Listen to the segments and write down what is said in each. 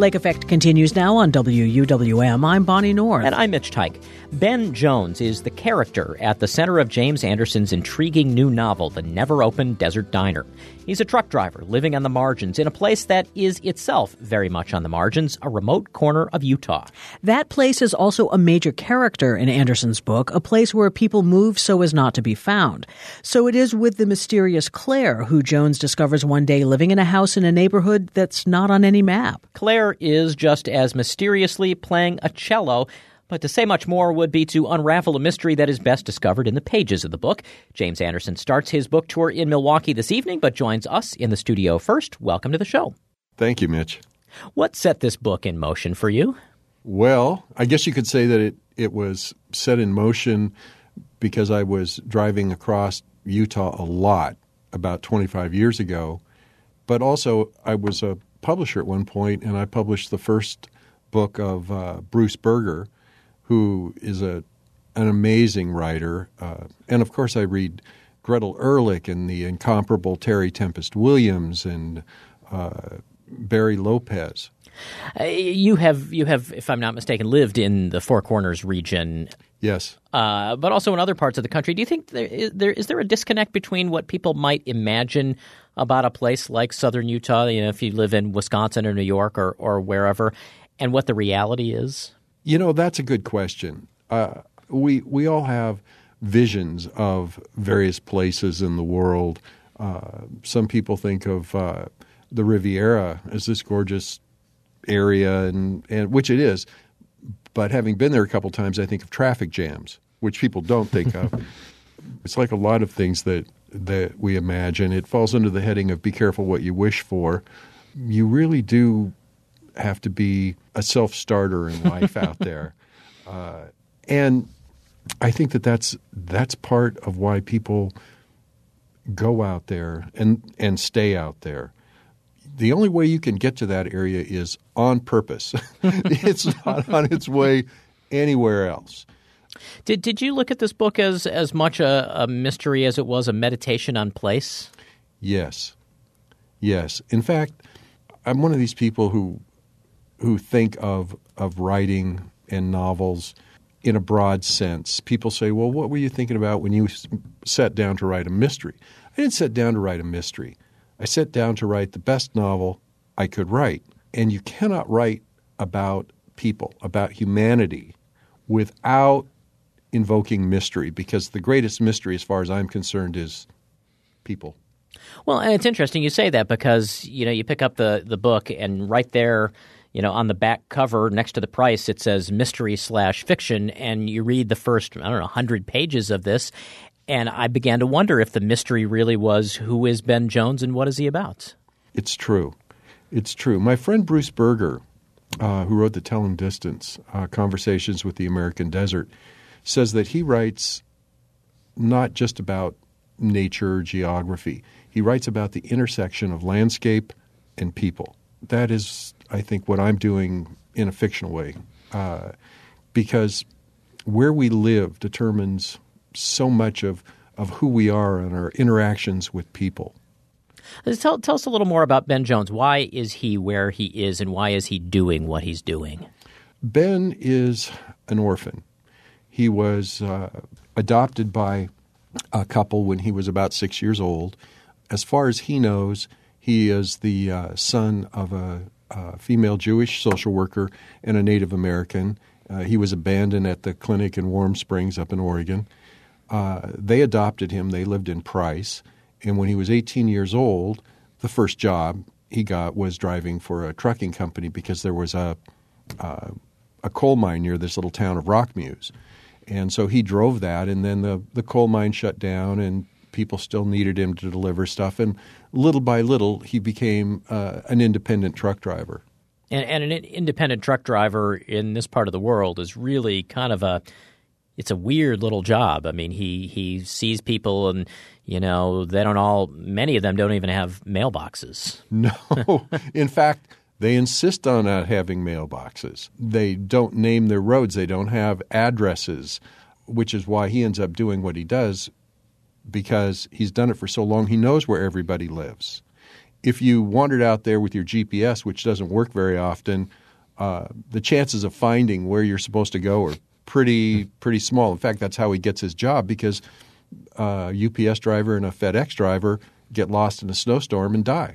Lake Effect continues now on WUWM. I'm Bonnie North. And I'm Mitch Teich. Ben Jones is the character at the center of James Anderson's intriguing new novel, The Never-Open Desert Diner. He's a truck driver living on the margins in a place that is itself very much on the margins, a remote corner of Utah. That place is also a major character in Anderson's book, a place where people move so as not to be found. So it is with the mysterious Claire, who Jones discovers one day living in a house in a neighborhood that's not on any map. Claire is just as mysteriously playing a cello, but to say much more would be to unravel a mystery that is best discovered in the pages of the book. James Anderson starts his book tour in Milwaukee this evening, but joins us in the studio first. Welcome to the show. Thank you, Mitch. What set this book in motion for you? Well, I guess you could say that it was set in motion because I was driving across Utah a lot about 25 years ago. But also, I was a publisher at one point, and I published the first book of Bruce Berger, who is an amazing writer. And, of course, I read Gretel Ehrlich and the incomparable Terry Tempest Williams and Barry Lopez. You have, if I'm not mistaken, lived in the Four Corners region. Yes. But also in other parts of the country. Do you think is there a disconnect between what people might imagine about a place like southern Utah, if you live in Wisconsin or New York or wherever, and what the reality is? That's a good question. We all have visions of various places in the world. Some people think of the Riviera as this gorgeous area, and which it is. But having been there a couple times, I think of traffic jams, which people don't think of. It's like a lot of things that we imagine. It falls under the heading of be careful what you wish for. You really do have to be a self-starter in life out there. And I think that's part of why people go out there and stay out there. The only way you can get to that area is on purpose. It's not on its way anywhere else. Did you look at this book as much a mystery as it was a meditation on place? Yes. In fact, I'm one of these people who think of writing and novels in a broad sense. People say, well, what were you thinking about when you sat down to write a mystery? I didn't sit down to write a mystery. I sat down to write the best novel I could write. And you cannot write about people, about humanity, without invoking mystery, because the greatest mystery, as far as I'm concerned, is people. Well, and it's interesting you say that because, you pick up the book and right there, on the back cover next to the price, it says mystery/fiction, and you read the first, 100 pages of this, and I began to wonder if the mystery really was who is Ben Jones and what is he about? It's true. My friend Bruce Berger, who wrote The Telling Distance, Conversations with the American Desert, says that he writes not just about nature or geography. He writes about the intersection of landscape and people. That is, I think, what I'm doing in a fictional way, because where we live determines so much of who we are and our interactions with people. Tell us a little more about Ben Jones. Why is he where he is, and why is he doing what he's doing? Ben is an orphan. He was adopted by a couple when he was about 6 years old. As far as he knows, he is the son of a female Jewish social worker and a Native American. He was abandoned at the clinic in Warm Springs up in Oregon. They adopted him. They lived in Price. And when he was 18 years old, the first job he got was driving for a trucking company because there was a coal mine near this little town of Rockmuse. And so he drove that, and then the coal mine shut down, and people still needed him to deliver stuff. And little by little, he became an independent truck driver. And an independent truck driver in this part of the world is really kind of it's a weird little job. I mean, he sees people and, many of them don't even have mailboxes. No. In fact, they insist on not having mailboxes. They don't name their roads. They don't have addresses, which is why he ends up doing what he does, because he's done it for so long. He knows where everybody lives. if you wandered out there with your GPS, which doesn't work very often, the chances of finding where you're supposed to go are pretty small. In fact, that's how he gets his job, because a UPS driver and a FedEx driver get lost in a snowstorm and die.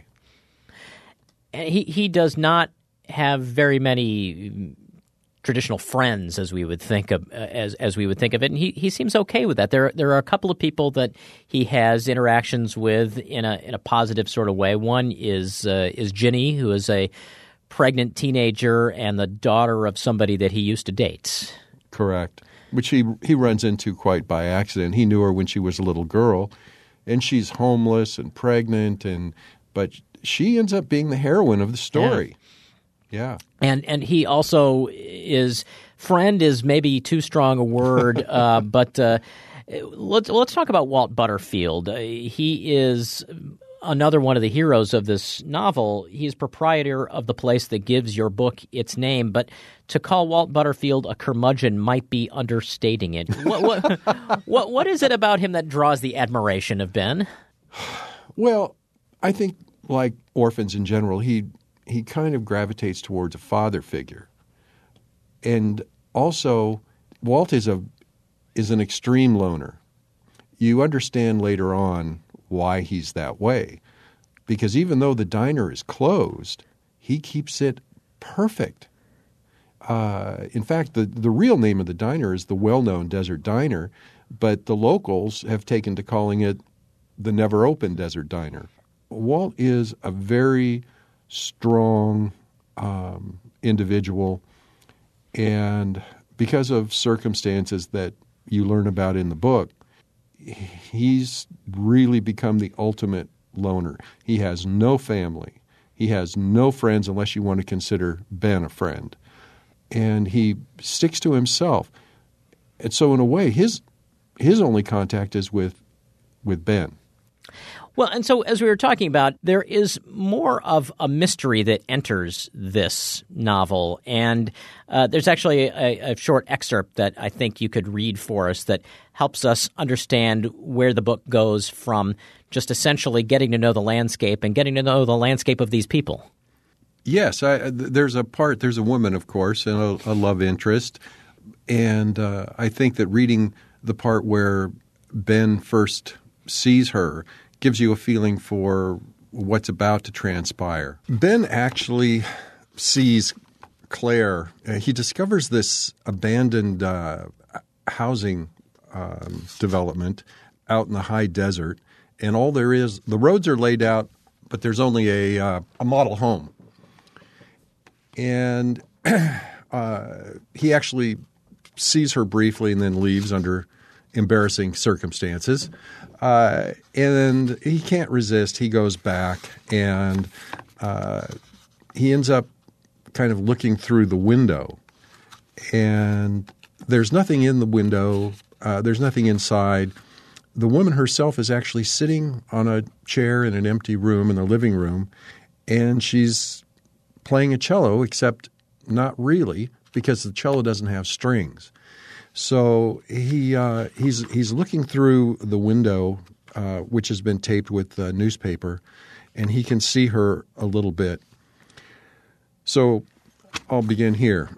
He does not have very many traditional friends, as we would think of as we would think of it, and he seems okay with that. There are a couple of people that he has interactions with in a positive sort of way. One is Ginny, who is a pregnant teenager and the daughter of somebody that he used to date. Correct. Which he runs into quite by accident. He knew her when she was a little girl, and she's homeless and pregnant, but she ends up being the heroine of the story. Yeah. And he also is – friend is maybe too strong a word, but let's talk about Walt Butterfield. He is another one of the heroes of this novel. He's proprietor of the place that gives your book its name, but to call Walt Butterfield a curmudgeon might be understating it. What is it about him that draws the admiration of Ben? Well, I think like orphans in general, he kind of gravitates towards a father figure. And also, Walt is an extreme loner. You understand later on why he's that way. Because even though the diner is closed, he keeps it perfect. In fact, the real name of the diner is the well-known Desert Diner, but the locals have taken to calling it the never-open Desert Diner. Walt is a very strong individual, and because of circumstances that you learn about in the book, he's really become the ultimate loner. He has no family. He has no friends unless you want to consider Ben a friend. And he sticks to himself. And so in a way, his only contact is with Ben. Well, and so as we were talking about, there is more of a mystery that enters this novel. And there's actually a short excerpt that I think you could read for us that helps us understand where the book goes from just essentially getting to know the landscape and getting to know the landscape of these people. Yes, there's a woman, of course, and a love interest. And I think that reading the part where Ben first sees her gives you a feeling for what's about to transpire. Ben actually sees Claire. He discovers this abandoned housing development out in the high desert, and all there is, the roads are laid out, but there's only a model home. And he actually sees her briefly and then leaves under embarrassing circumstances. And he can't resist. He goes back, and he ends up kind of looking through the window. And there's nothing in the window. There's nothing inside. The woman herself is actually sitting on a chair in an empty room in the living room, and she's playing a cello, except not really, because the cello doesn't have strings. So he's looking through the window, which has been taped with newspaper, and he can see her a little bit. So I'll begin here.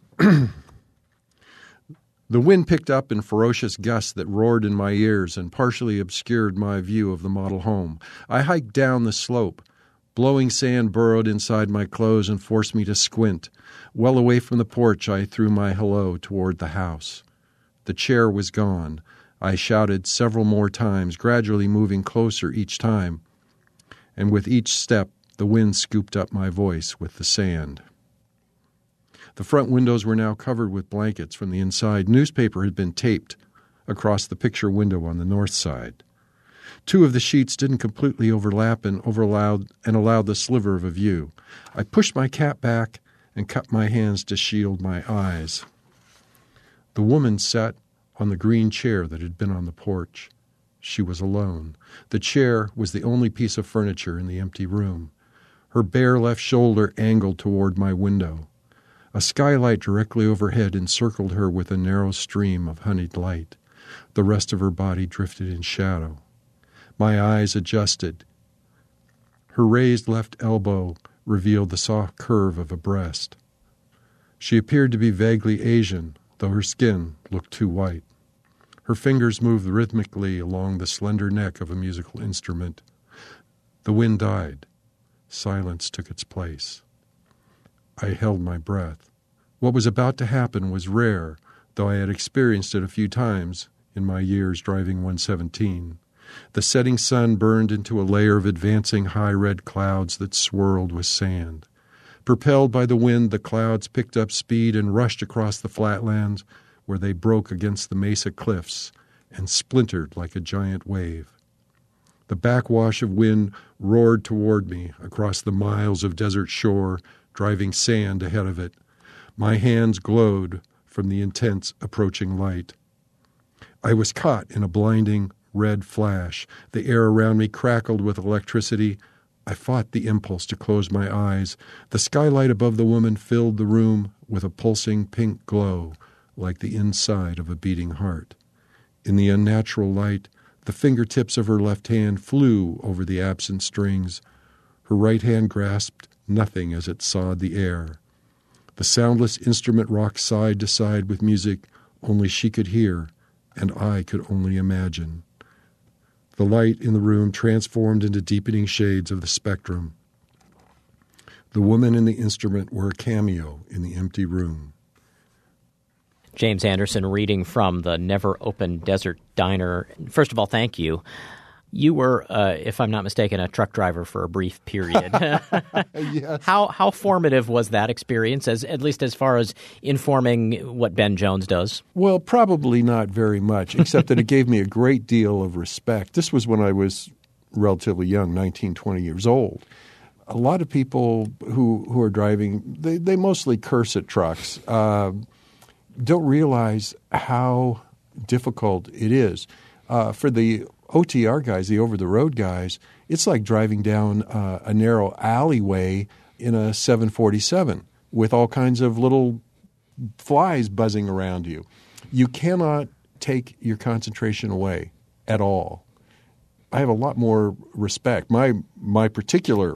The wind picked up in ferocious gusts that roared in my ears and partially obscured my view of the model home. I hiked down the slope. Blowing sand burrowed inside my clothes and forced me to squint. Well away from the porch, I threw my hello toward the house. The chair was gone. I shouted several more times, gradually moving closer each time. And with each step, the wind scooped up my voice with the sand. The front windows were now covered with blankets from the inside. Newspaper had been taped across the picture window on the north side. Two of the sheets didn't completely overlap and allowed the sliver of a view. I pushed my cap back and cupped my hands to shield my eyes. The woman sat on the green chair that had been on the porch. She was alone. The chair was the only piece of furniture in the empty room. Her bare left shoulder angled toward my window. A skylight directly overhead encircled her with a narrow stream of honeyed light. The rest of her body drifted in shadow. My eyes adjusted. Her raised left elbow revealed the soft curve of a breast. She appeared to be vaguely Asian, though her skin looked too white. Her fingers moved rhythmically along the slender neck of a musical instrument. The wind died. Silence took its place. I held my breath. What was about to happen was rare, though I had experienced it a few times in my years driving 117. The setting sun burned into a layer of advancing high red clouds that swirled with sand. Propelled by the wind, the clouds picked up speed and rushed across the flatlands, where they broke against the mesa cliffs and splintered like a giant wave. The backwash of wind roared toward me across the miles of desert shore, driving sand ahead of it. My hands glowed from the intense approaching light. I was caught in a blinding red flash. The air around me crackled with electricity. I fought the impulse to close my eyes. The skylight above the woman filled the room with a pulsing pink glow, like the inside of a beating heart. In the unnatural light, the fingertips of her left hand flew over the absent strings. Her right hand grasped nothing as it sawed the air. The soundless instrument rocked side to side with music only she could hear, and I could only imagine. The light in the room transformed into deepening shades of the spectrum. The woman and the instrument were a cameo in the empty room. James Anderson reading from the Never Open Desert Diner. First of all, thank you. You were, if I'm not mistaken, a truck driver for a brief period. Yes. How formative was that experience, at least as far as informing what Ben Jones does? Well, probably not very much, except that it gave me a great deal of respect. This was when I was relatively young, 19, 20 years old. A lot of people who are driving, they mostly curse at trucks, don't realize how difficult it is. For the OTR guys, the over-the-road guys, it's like driving down a narrow alleyway in a 747 with all kinds of little flies buzzing around you. You cannot take your concentration away at all. I have a lot more respect. My particular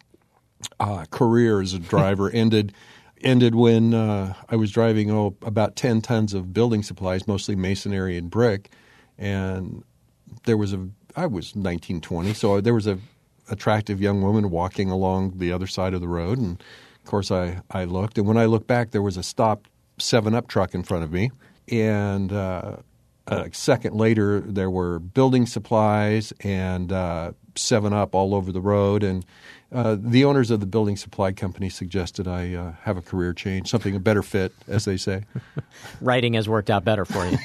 career as a driver ended when I was driving about 10 tons of building supplies, mostly masonry and brick, and I was 19, 20, so there was a attractive young woman walking along the other side of the road, and of course I looked, and when I looked back, there was a stopped 7-Up truck in front of me, and a second later there were building supplies and 7-Up all over the road, and the owners of the building supply company suggested I have a career change, something a better fit, as they say. Writing has worked out better for you.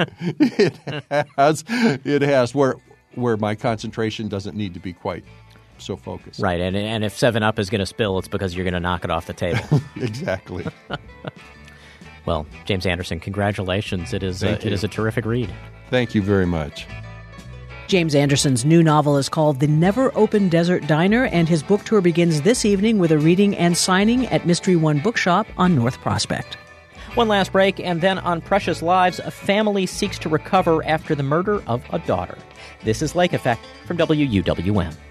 It has, where my concentration doesn't need to be quite so focused. Right, and if 7-Up is going to spill, it's because you're going to knock it off the table. Exactly. Well, James Anderson, congratulations. It is a terrific read. Thank you very much. James Anderson's new novel is called The Never Open Desert Diner, and his book tour begins this evening with a reading and signing at Mystery One Bookshop on North Prospect. One last break, and then on Precious Lives, a family seeks to recover after the murder of a daughter. This is Lake Effect from WUWM.